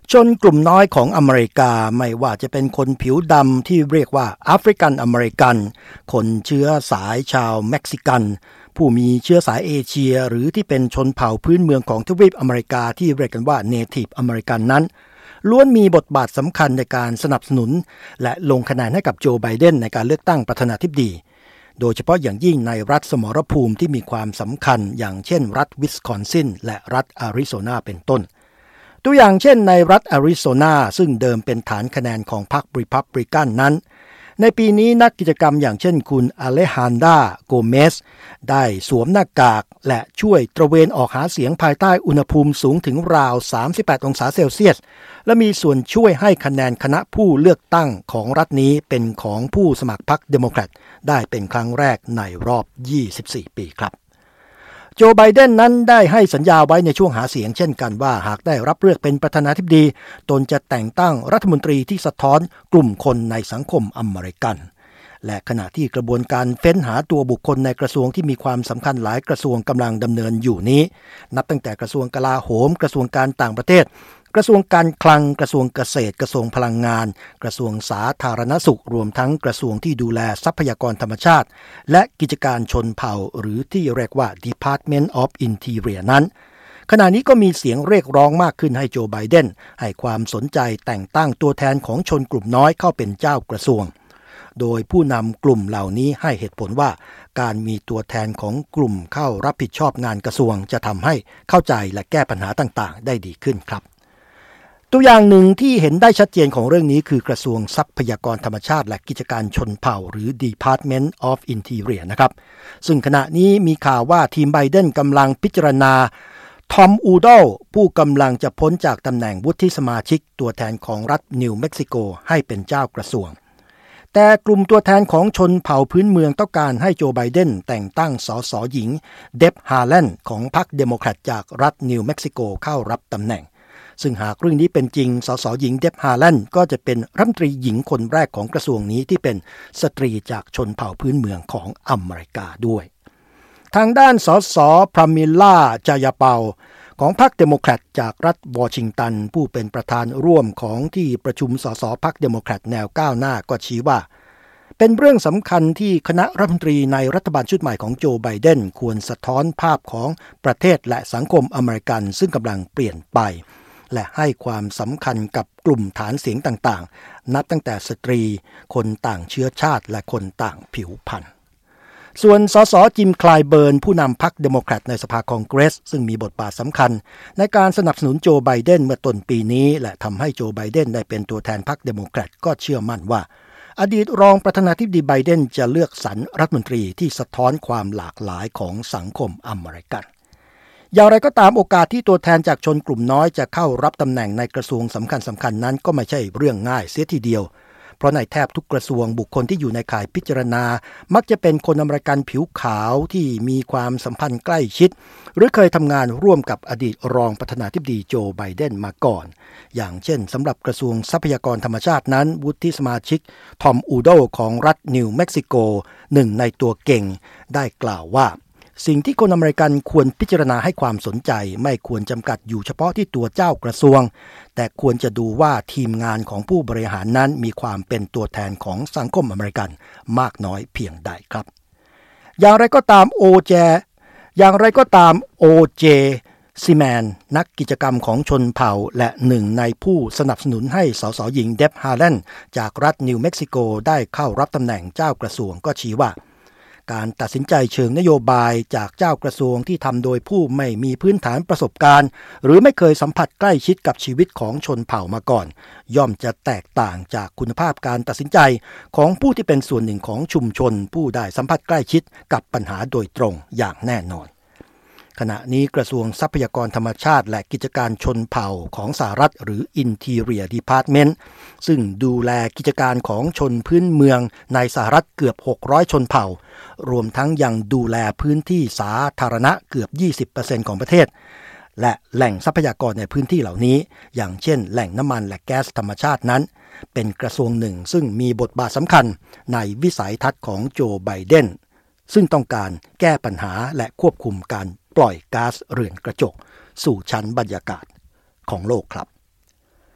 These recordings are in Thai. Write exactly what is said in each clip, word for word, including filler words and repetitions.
ชนกลุ่มน้อยของอเมริกาไม่ว่าจะเป็นคนผิวดำที่เรียกว่าแอฟริกันอเมริกันคนเชื้อสายชาวเม็กซิกันผู้มีเชื้อสายเอเชียหรือที่เป็นชนเผ่าพื้นเมืองของทวีปอเมริกาที่เรียกกันว่าเนทีฟอเมริกันนั้นล้วนมีบทบาทสำคัญในการสนับสนุนและลงคะแนนให้กับโจไบเดนในการเลือกตั้งประธานาธิบดีโดยเฉพาะอย่างยิ่งในรัฐสมรภูมิที่มีความสำคัญอย่างเช่นรัฐวิสคอนซินและรัฐอาริโซนาเป็นต้นตัวอย่างเช่นในรัฐอาริโซนาซึ่งเดิมเป็นฐานคะแนนของพรรครีพับลิกันนั้นในปีนี้นักกิจกรรมอย่างเช่นคุณอเลฮันดาโกเมสได้สวมหน้ากากและช่วยตระเวนออกหาเสียงภายใต้อุณหภูมิสูงถึงราวสามสิบแปดองศาเซลเซียสและมีส่วนช่วยให้คะแนนคณะผู้เลือกตั้งของรัฐนี้เป็นของผู้สมัครพรรคเดโมแครตได้เป็นครั้งแรกในรอบยี่สิบสี่ปีครับโจไบเดนนั้นได้ให้สัญญาไว้ในช่วงหาเสียงเช่นกันว่าหากได้รับเลือกเป็นประธานาธิบดีตนจะแต่งตั้งรัฐมนตรีที่สะท้อนกลุ่มคนในสังคมอเมริกันและขณะที่กระบวนการเฟ้นหาตัวบุคคลในกระทรวงที่มีความสำคัญหลายกระทรวงกำลังดำเนินอยู่นี้นับตั้งแต่กระทรวงกลาโหมกระทรวงการต่างประเทศกระทรวงการคลังกระทรวงเกษตรกระทรวงพลังงานกระทรวงสาธารณสุขรวมทั้งกระทรวงที่ดูแลทรัพยากรธรรมชาติและกิจการชนเผ่าหรือที่เรียกว่า Department of Interior นั้นขณะนี้ก็มีเสียงเรียกร้องมากขึ้นให้โจไบเดนให้ความสนใจแต่งตั้งตัวแทนของชนกลุ่มน้อยเข้าเป็นเจ้ากระทรวงโดยผู้นำกลุ่มเหล่านี้ให้เหตุผลว่าการมีตัวแทนของกลุ่มเข้ารับผิดชอบงานกระทรวงจะทำให้เข้าใจและแก้ปัญหาต่างๆได้ดีขึ้นครับตัวอย่างหนึ่งที่เห็นได้ชัดเจนของเรื่องนี้คือกระทรวงทรัพยากรธรรมชาติและกิจการชนเผ่าหรือ Department of Interior นะครับซึ่งขณะนี้มีข่าวว่าทีมไบเดนกำลังพิจารณาทอมอูดอลผู้กำลังจะพ้นจากตำแหน่งวุฒิสมาชิกตัวแทนของรัฐนิวเม็กซิโกให้เป็นเจ้ากระทรวงแต่กลุ่มตัวแทนของชนเผ่าพื้นเมืองต้องการให้โจไบเดนแต่งตั้งสสหญิงเดบฮาแลนด์ของพรรคเดโมแครตจากรัฐนิวเม็กซิโกเข้ารับตำแหน่งซึ่งหากเรื่องนี้เป็นจริงสสหญิงเดบฮาแลนด์ก็จะเป็นรัฐมนตรีหญิงคนแรกของกระทรวงนี้ที่เป็นสตรีจากชนเผ่าพื้นเมืองของอเมริกาด้วยทางด้านสสพรามิลล่าจายาเปาของพรรคเดโมแครตจากรัฐวอชิงตันผู้เป็นประธานร่วมของที่ประชุมสสพรรคเดโมแครตแนวก้าวหน้าก็ชี้ว่าเป็นเรื่องสำคัญที่คณะรัฐมนตรีในรัฐบาลชุดใหม่ของโจไบเดนควรสะท้อนภาพของประเทศและสังคมอเมริกันซึ่งกำลังเปลี่ยนไปและให้ความสำคัญกับกลุ่มฐานเสียงต่างๆนับตั้งแต่สตรีคนต่างเชื้อชาติและคนต่างผิวพรรณส่วนสสจิมคลายเบิร์นผู้นำพรรคเดโมแครตในสภาคองเกรสซึ่งมีบทบาทสำคัญในการสนับสนุนโจไบเดนเมื่อต้นปีนี้และทำให้โจไบเดนได้เป็นตัวแทนพรรคเดโมแครตก็เชื่อมั่นว่าอดีตรองประธานาธิบดีไบเดนจะเลือกสรรรัฐมนตรีที่สะท้อนความหลากหลายของสังคมอเมริกันอย่างไรก็ตามโอกาสที่ตัวแทนจากชนกลุ่มน้อยจะเข้ารับตำแหน่งในกระทรวงสำคัญสำคัญนั้นก็ไม่ใช่เรื่องง่ายเสียทีเดียวเพราะในแทบทุกกระทรวงบุคคลที่อยู่ในข่ายพิจารณามักจะเป็นคนอเมริกันผิวขาวที่มีความสัมพันธ์ใกล้ชิดหรือเคยทำงานร่วมกับอดีตรองประธานาธิบดีโจไบเดนมาก่อนอย่างเช่นสำหรับกระทรวงทรัพยากรธรรมชาตินั้นวุฒิสมาชิกทอมอูโดของรัฐนิวเม็กซิโกหนึ่งในตัวเก่งได้กล่าวว่าสิ่งที่คนอเมริกันควรพิจารณาให้ความสนใจไม่ควรจำกัดอยู่เฉพาะที่ตัวเจ้ากระทรวงแต่ควรจะดูว่าทีมงานของผู้บริหารนั้นมีความเป็นตัวแทนของสังคมอเมริกันมากน้อยเพียงใดครับอย่างไรก็ตามโอเจอย่างไรก็ตามโอเจซิแมนนักกิจกรรมของชนเผ่าและหนึ่งในผู้สนับสนุนให้สสหญิงเดบฮาแลนด์จากรัฐนิวเม็กซิโกได้เข้ารับตำแหน่งเจ้ากระทรวงก็ชี้ว่าการตัดสินใจเชิงนโยบายจากเจ้ากระทรวงที่ทำโดยผู้ไม่มีพื้นฐานประสบการณ์หรือไม่เคยสัมผัสใกล้ชิดกับชีวิตของชนเผ่ามาก่อนย่อมจะแตกต่างจากคุณภาพการตัดสินใจของผู้ที่เป็นส่วนหนึ่งของชุมชนผู้ได้สัมผัสใกล้ชิดกับปัญหาโดยตรงอย่างแน่นอนขณะนี้กระทรวงทรัพยากรธรรมชาติและกิจการชนเผ่าของสหรัฐหรือ Interior Department ซึ่งดูแลกิจการของชนพื้นเมืองในสหรัฐเกือบหกร้อยชนเผ่ารวมทั้งยังดูแลพื้นที่สาธารณะเกือบ ยี่สิบเปอร์เซ็นต์ ของประเทศและแหล่งทรัพยากรในพื้นที่เหล่านี้อย่างเช่นแหล่งน้ำมันและแก๊สธรรมชาตินั้นเป็นกระทรวงหนึ่งซึ่งมีบทบาทสำคัญในวิสัยทัศน์ของโจไบเดนซึ่งต้องการแก้ปัญหาและควบคุมการปล่อยก๊าซเรือนกระจกสู่ชั้นบรรยากาศของโลกครับ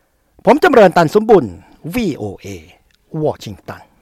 ผมจำเริญตันสมบุญ วี โอ เอ วอชิงตัน